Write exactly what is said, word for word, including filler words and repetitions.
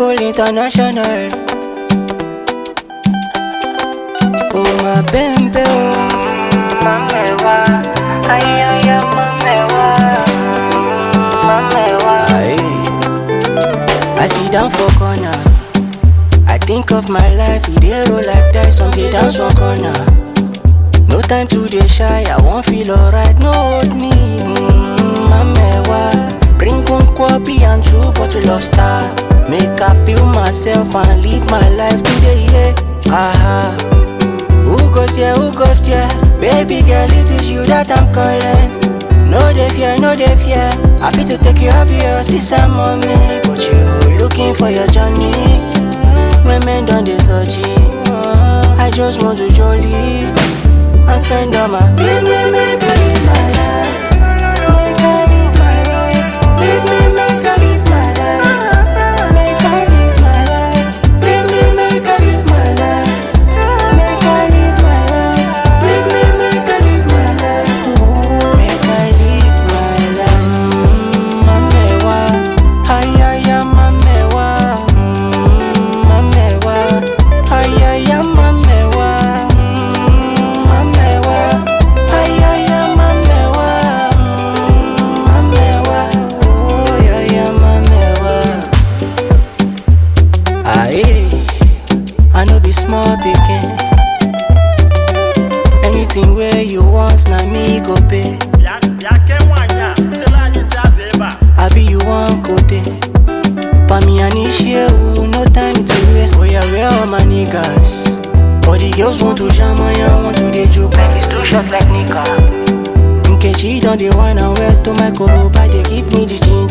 Cool International. Oh my baby, oh mamewa, ay ay ay mamewa, mamewa. I sit down for corner, I think of my life. We dey roll like dice, some dey dance one corner. No time to dey shy, I won't feel alright. No hold me, mm, mamewa. Bring one kwabi and two bottle of star. Make I feel myself and live my life today, yeah. Aha. Who goes here, who goes here? Baby girl, it is you that I'm calling. No dey fear, no dey fear. I feel to take you off your sister mommy, but you looking for your journey. Women done dey search it. I just want to jolly and spend all my baby, make I live my life. Make I live my life. Baby, make I live my life. Make I live my life. Baby, make I live my life. Make I live my life. Baby, make I live my life. Make I live my life. Mamewa, ay ay ay mamewa, mamewa, ay ay ay mamewa, mamewa, ay ay ay mamewa, mamewa, oh ay ay mamewa. Aye, I no be small pikin. Anything where you want, na me go pay. I be you one kote. Pa me and issue, no time to waste. Oh yeah, where all my niggas? All the girls want to jam and I want to dey joke. Life is too short like Nika. In case she done the wine and well to my koroba, they give me the gin.